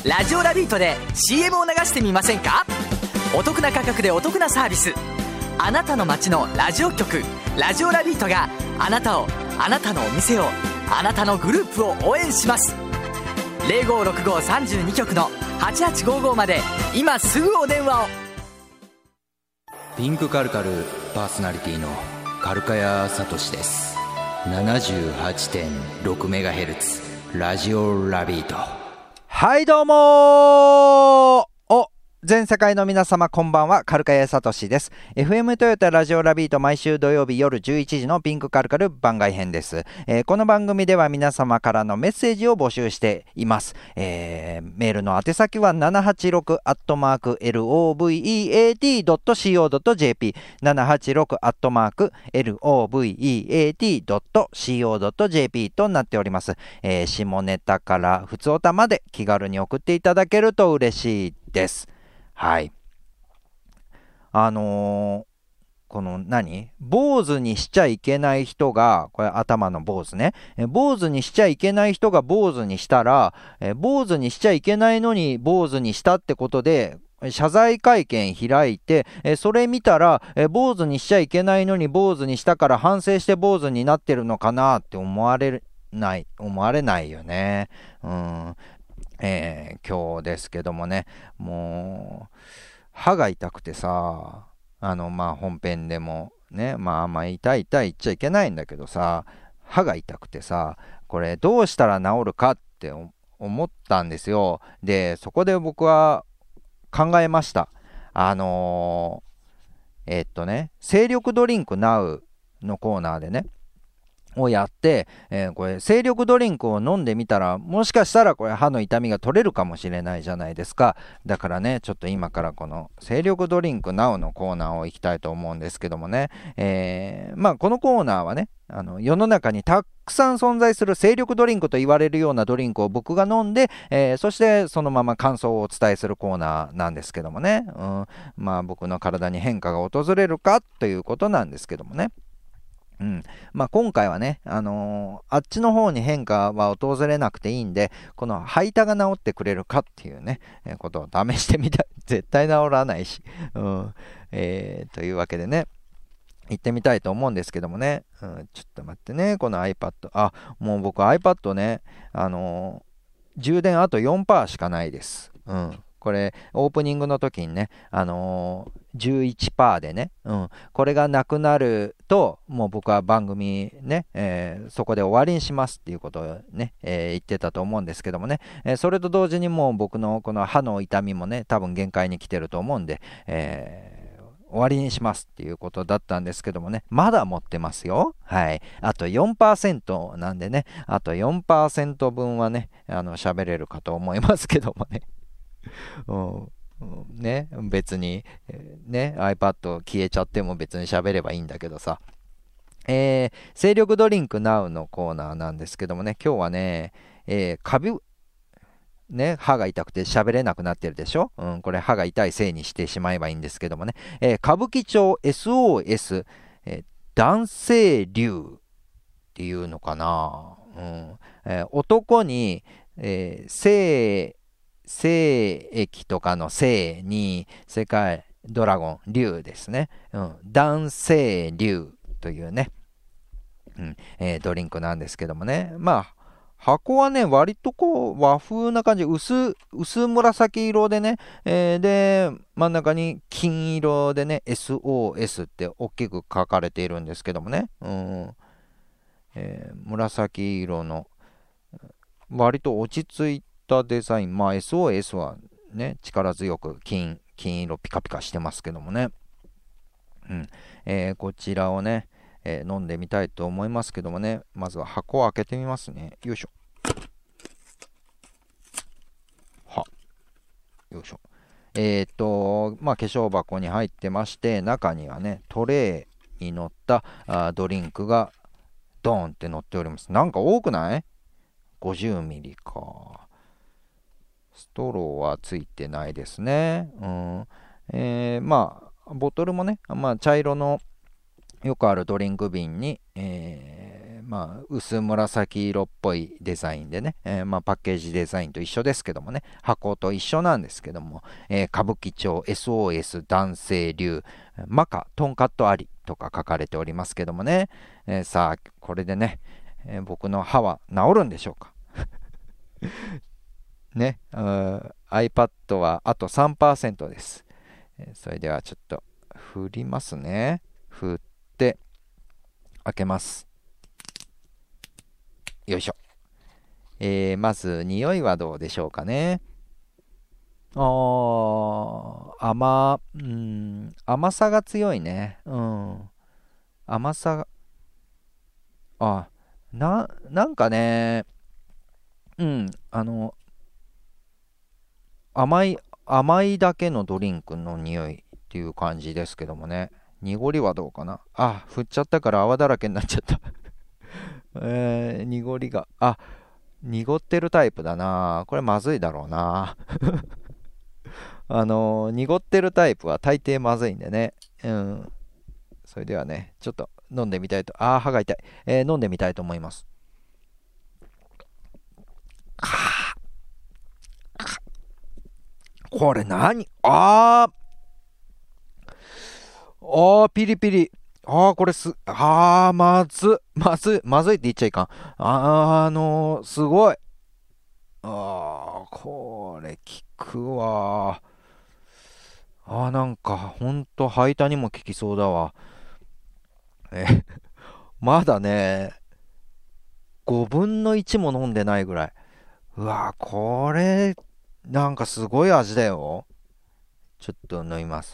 ラジオラビートで CM を流してみませんか？お得な価格でお得なサービス。あなたの街のラジオ局ラジオラビートがあなたを、あなたのお店を、あなたのグループを応援します。056532局の8855まで今すぐお電話を。 ピンクカルカルパーソナリティのカルカヤサトシです。 78.6MHz ラジオラビート。 はいどうも全世界の皆様こんばんは、カルカヤサトシです。 FM トヨタラジオラビート、毎週土曜日夜11時のピンクカルカル番外編です。この番組では皆様からのメッセージを募集しています。メールの宛先は 786-loveat.co.jp786-loveat.co.jp となっております。下ネタからふつおたまで気軽に送っていただけると嬉しいです。はい。この坊主にしちゃいけない人が、これ頭の坊主ね。坊主にしちゃいけない人が坊主にしたら、坊主にしちゃいけないのに坊主にしたってことで、謝罪会見開いて、それ見たら、坊主にしちゃいけないのに坊主にしたから反省して坊主になってるのかなって思われないよね。今日ですけどもね、もう歯が痛くてさ、本編でもね、痛い言っちゃいけないんだけどさ、歯が痛くてさ、これどうしたら治るかって思ったんですよ。で、そこで僕は考えました。精力ドリンクナウのコーナーでね、をやって、これ精力ドリンクを飲んでみたら、もしかしたらこれ歯の痛みが取れるかもしれないじゃないですか。だからね、ちょっと今からこの精力ドリンクナウのコーナーを行きたいと思うんですけどもね、このコーナーはね、世の中にたくさん存在する精力ドリンクと言われるようなドリンクを僕が飲んで、そしてそのまま感想をお伝えするコーナーなんですけどもね、僕の体に変化が訪れるかということなんですけどもね。今回はね、あっちの方に変化は訪れなくていいんで、この歯痛が治ってくれるかっていうね、ことを試してみたい。絶対治らないし、というわけでね、行ってみたいと思うんですけどもね、ちょっと待ってね、この iPad、もう僕 iPad ね、充電あと 4% しかないです。これオープニングの時にね、11% でね、これがなくなるともう僕は番組ね、そこで終わりにしますっていうことをね、言ってたと思うんですけどもね、それと同時にもう僕のこの歯の痛みもね、多分限界に来てると思うんで、終わりにしますっていうことだったんですけどもね、まだ持ってますよ。はい。あと 4% なんでね、あと 4% 分はね、喋れるかと思いますけどもね。ね、別に、iPad 消えちゃっても別に喋ればいいんだけどさ。精力ドリンク Now のコーナーなんですけどもね、今日はね、歯が痛くて喋れなくなってるでしょ。これ歯が痛いせいにしてしまえばいいんですけどもね、歌舞伎町 SOS、男性流っていうのかな。男に、精液とかの精に世界ドラゴン竜ですね、男性竜というね、ドリンクなんですけどもね、箱はね割とこう和風な感じ、薄紫色でね、で真ん中に金色でね SOS って大きく書かれているんですけどもね、紫色の割と落ち着いたデザイン。SOS はね力強く金色ピカピカしてますけどもね、こちらをね、飲んでみたいと思いますけどもね、まずは箱を開けてみますね。よいしょ。よいしょ。化粧箱に入ってまして、中にはねトレーに乗ったドリンクがドーンって乗っております。なんか多くない？ 50 ミリか。ストローはついてないですね。ボトルもね、茶色のよくあるドリンク瓶に、 薄紫色っぽいデザインでね、パッケージデザインと一緒ですけどもね、箱と一緒なんですけども、歌舞伎町 SOS 男性流マカトンカットありとか書かれておりますけどもね、さあこれでね、僕の歯は治るんでしょうかね、iPad はあと 3% です。それではちょっと振りますね。振って開けます。よいしょ。まず匂いはどうでしょうかね。甘さが強いね。甘さが、なんかね、甘いだけのドリンクの匂いっていう感じですけどもね。濁りはどうかな。振っちゃったから泡だらけになっちゃった濁りが、濁ってるタイプだな。これまずいだろうな。濁ってるタイプは大抵まずいんでね。それではね、ちょっと飲んでみたいと、歯が痛い。飲んでみたいと思います。これ何？ピリピリ。これまずいって言っちゃいかん。すごい。これ効くわ。なんか、ほんと、排他にも効きそうだわ。まだね、5分の1も飲んでないぐらい。これ、なんかすごい味だよ。ちょっと飲みます。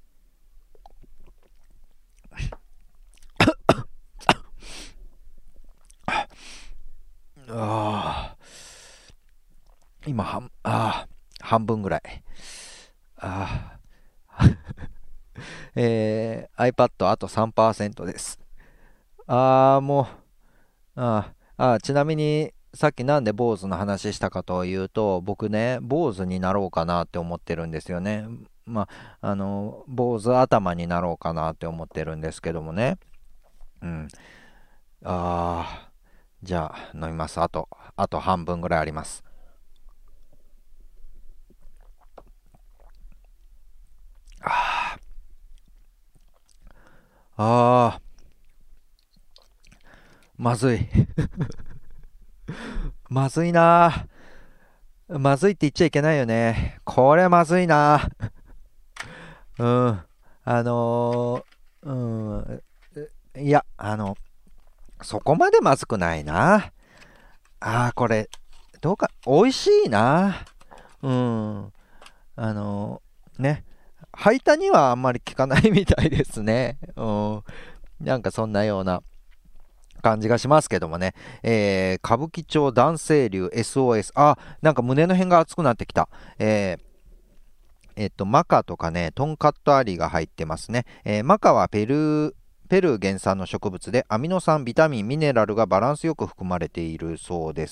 今半分ぐらい。iPad あと 3% です。もう、ちなみに、さっきなんで坊主の話したかというと、僕ね、坊主になろうかなって思ってるんですよね。坊主頭になろうかなって思ってるんですけどもね。うん。じゃあ、飲みます。あと半分ぐらいあります。まずい。まずいな。まずいって言っちゃいけないよね。これまずいな。うん。あのー、うん。いや、そこまでまずくないな。これ、どうか、美味しいな。うん。ね。排他にはあんまり効かないみたいですね。なんかそんなような感じがしますけどもね。歌舞伎町男性流 SOS。なんか胸の辺が熱くなってきた。マカとかね、トンカットアリが入ってますね。マカはペルー原産の植物で、アミノ酸、ビタミン、ミネラルがバランスよく含まれているそうです。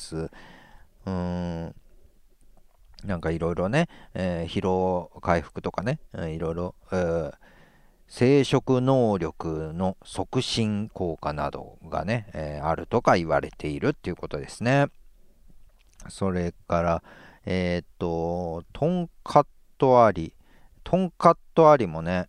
なんかいろいろね、疲労回復とかね、いろいろ、生殖能力の促進効果などがね、あるとか言われているっていうことですね。それから、トンカットアリ。トンカットアリもね、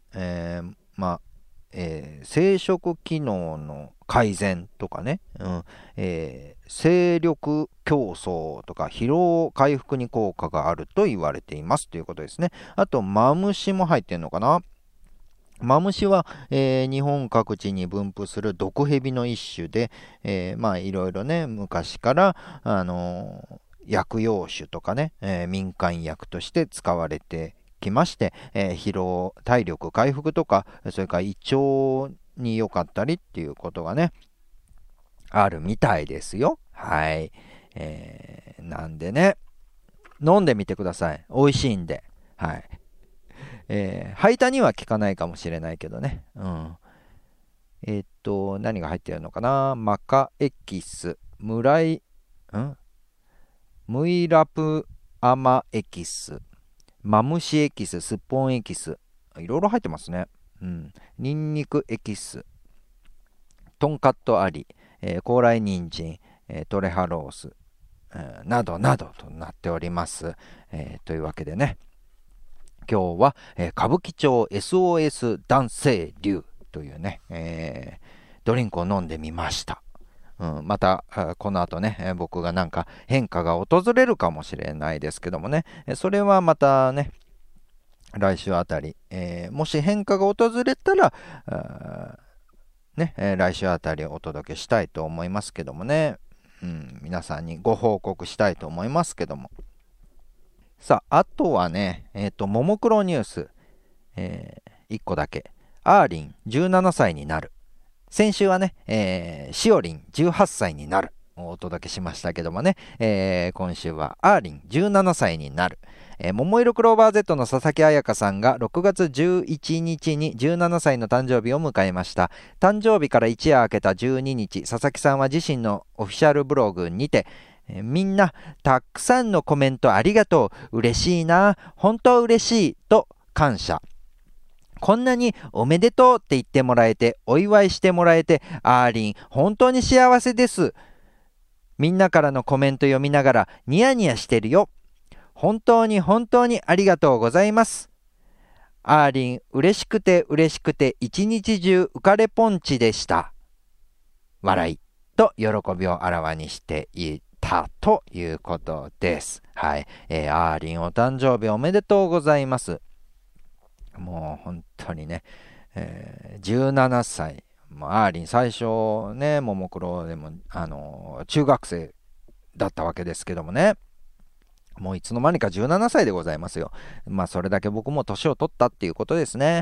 生殖機能の改善とかね、精力競争とか疲労回復に効果があると言われていますということですね。あと、マムシも入ってるのかな。マムシは、日本各地に分布する毒蛇の一種で、いろいろね、昔から、薬用種とかね、民間薬として使われてきまして、疲労、体力回復とか、それから胃腸に良かったりっていうことがね、あるみたいですよ。はい。なんでね、飲んでみてください。美味しいんで。はい。排他には効かないかもしれないけどね。何が入ってるのかな。マカエキス、ムイラプアマエキス、マムシエキス、スッポンエキス、いろいろ入ってますね。ニンニクエキス、トンカットアリ、 高麗人参、トレハロース、などなどとなっております。というわけでね、今日は、歌舞伎町 SOS 男性流というね、ドリンクを飲んでみました。またこの後ね、僕がなんか変化が訪れるかもしれないですけどもね、それはまたね、来週あたり、もし変化が訪れたらね、来週あたりお届けしたいと思いますけどもね、皆さんにご報告したいと思いますけども、さあ、あとはね、ももクロニュース、1個だけ。アーリン17歳になる。先週はね、しおりん18歳になるをお届けしましたけどもね、今週はアーリン17歳になる。桃色クローバー Z の佐々木彩香さんが6月11日に17歳の誕生日を迎えました。誕生日から一夜明けた12日、佐々木さんは自身のオフィシャルブログにて、みんなたくさんのコメントありがとう、嬉しいな、本当嬉しいと感謝。こんなにおめでとうって言ってもらえて、お祝いしてもらえて、アーリン本当に幸せです。みんなからのコメント読みながらニヤニヤしてるよ。本当に本当にありがとうございます。アーリン嬉しくて嬉しくて一日中浮かれポンチでした。笑いと喜びをあらわにしていたということです。はい、アーリンお誕生日おめでとうございます。もう本当にね、17歳、アーリン最初ね、ももクロでも中学生だったわけですけどもね、もういつの間にか17歳でございますよ。それだけ僕も年を取ったっていうことですね。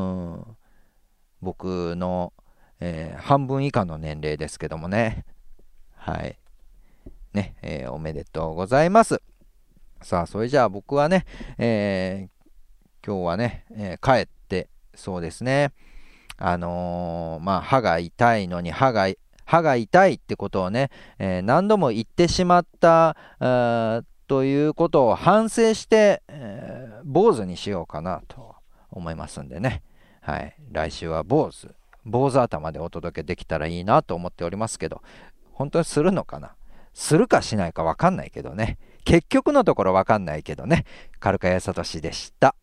僕の、半分以下の年齢ですけどもね。はいね、おめでとうございます。さあ、それじゃあ僕はね、今日はね、帰ってそうですね、歯が痛いのに歯が痛いってことをね、何度も言ってしまったということを反省して、坊主にしようかなと思いますんでね、はい、来週は坊主頭でお届けできたらいいなと思っておりますけど、本当にするのかな、するかしないか分かんないけどね、結局のところ分かんないけどね。カルカヤサトシでした。